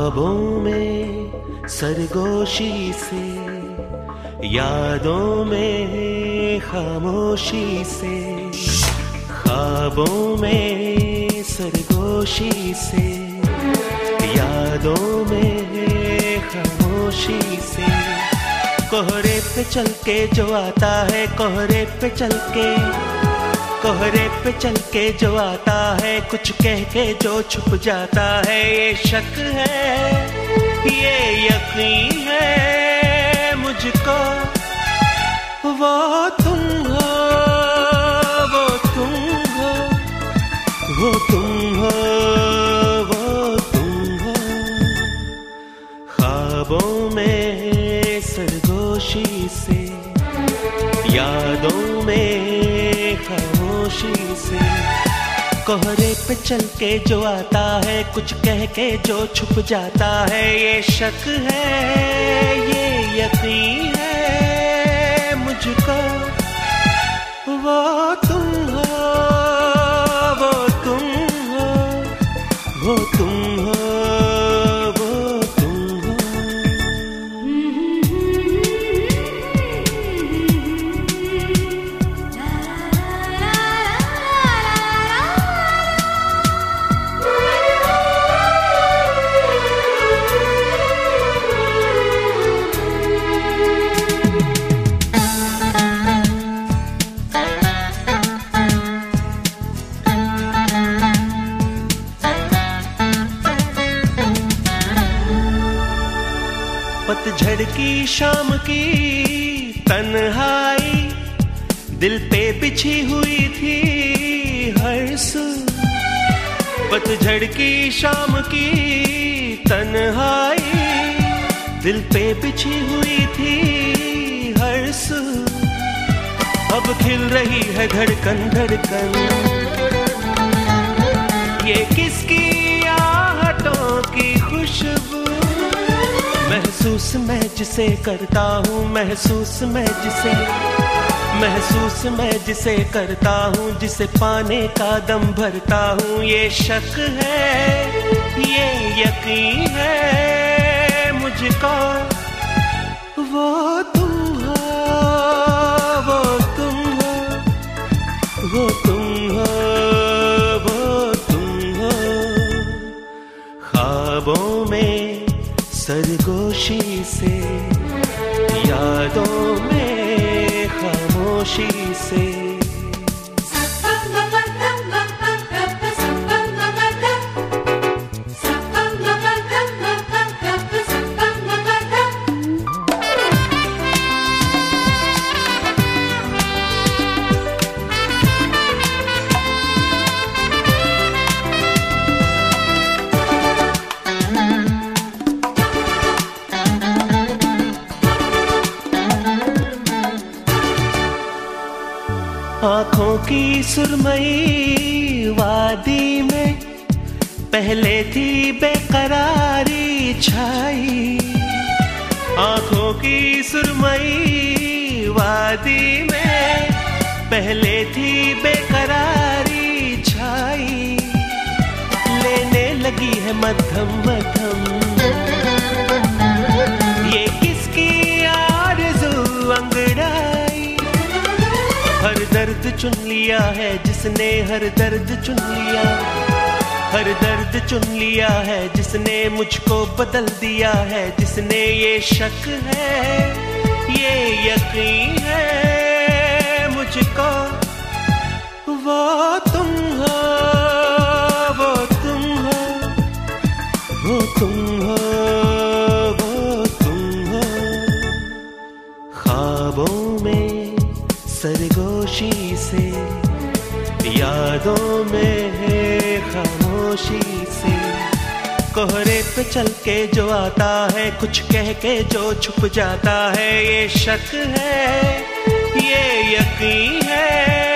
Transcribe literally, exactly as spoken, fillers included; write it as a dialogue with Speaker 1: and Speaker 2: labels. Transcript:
Speaker 1: ख्वाबों में सरगोशी से, यादों में खामोशी से, ख्वाबों में सरगोशी से, यादों में खामोशी से, कोहरे पे चल के जो आता है, कोहरे पे चल के, कोहरे पे चल के जो आता है, कुछ कह के जो छुप जाता है, ये शक है ये यकीन है मुझको, वो तुम हो, वो तुम हो, वो तुम हो, वो तुम हो। ख्वाबों में सरगोशी से, यादों में खामोशी से, कोहरे पे चल के जो आता है, कुछ कह के जो छुप जाता है, ये शक है ये यकीन है मुझको, वो तुम हो, वो तुम हो, वो तुम हो, वो तुम हो। पतझड़ की शाम की तन्हाई, दिल पे बिछी हुई थी हर सू। पतझड़ की शाम की तन्हाई, दिल पे बिछी हुई थी हर सू। अब खिल रही है धड़कन धड़कन, ये किसकी आहटों की खुशबू। महसूस मैं जिसे करता हूँ, महसूस मैं जिसे, महसूस मैं जिसे करता हूँ, जिसे पाने का दम भरता हूँ, ये शक है ये यकीन है मुझको, वो तुम हो, वो तुम हो, वो तुम हो, वो तुम हो। ख्वाबों में सरगोशी से, यादों में खामोशी से, आँखों की सुरमई वादी में पहले थी बेकरारी छाई। आँखों की सुरमई वादी में पहले थी बेकरारी छाई। लेने लगी है मध्यम मध्यम, ये किसकी आरज़ू अंगड़ाई। हर दर्द चुन लिया है जिसने, हर दर्द चुन लिया, हर दर्द चुन लिया है जिसने, मुझको बदल दिया है जिसने। ये शक है ये यकीन है मुझको, वो तुम हो, वो तुम हो, वो तुम हो, वो तुम हो। ख्वाबों में सरगोशी से, यादों में खामोशी से, कोहरे पे चल के जो आता है, कुछ कह के जो छुप जाता है, ये शक है ये यकीन है